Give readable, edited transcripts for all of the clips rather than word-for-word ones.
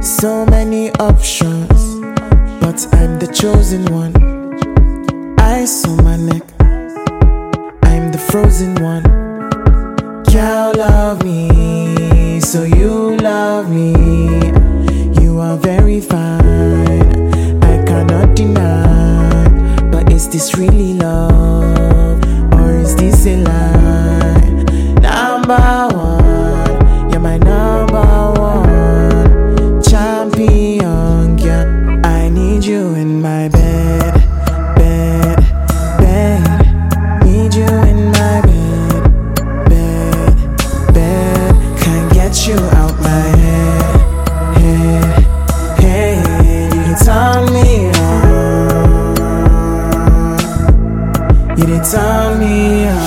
So many options, but I'm the chosen one. Ice on my neck, I'm the frozen one. Girl, love me, so you love me. You are very fine, I cannot deny. But is this really love, or is this a lie? Number one, you're my number one champion, girl. I need you in my bed, bed, bed. Need you in my bed, bed, bed. Can't get you out my head, head, head. You can turn me on. You can turn me on.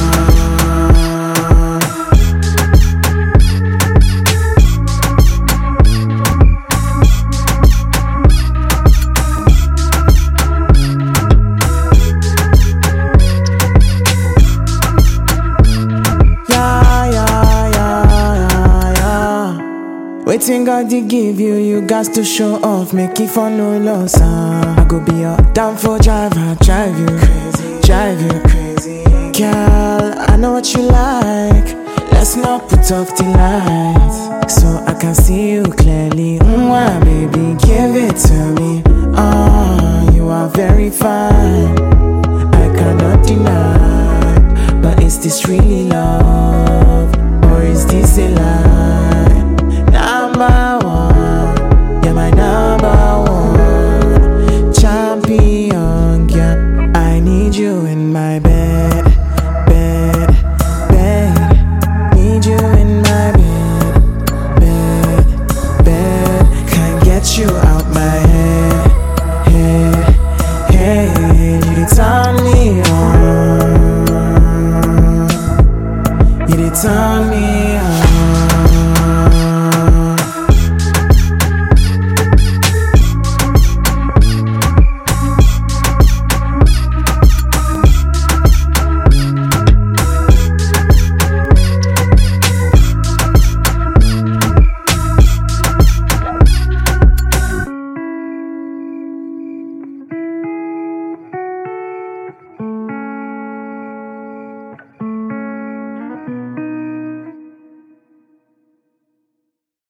Waiting God to give you, you got to show off, make it for no loss. I go be your downfall driver, drive you crazy, drive you crazy. Girl, I know what you like, let's not put off the lights, so I can see you clearly. Baby, give it to me. You are very fine, I cannot deny. But is this really love, or is this a lie? Number one, you're my number one champion, girl. I need you in my bed, bed, bed. Need you in my bed, bed, bed. Can't get you out.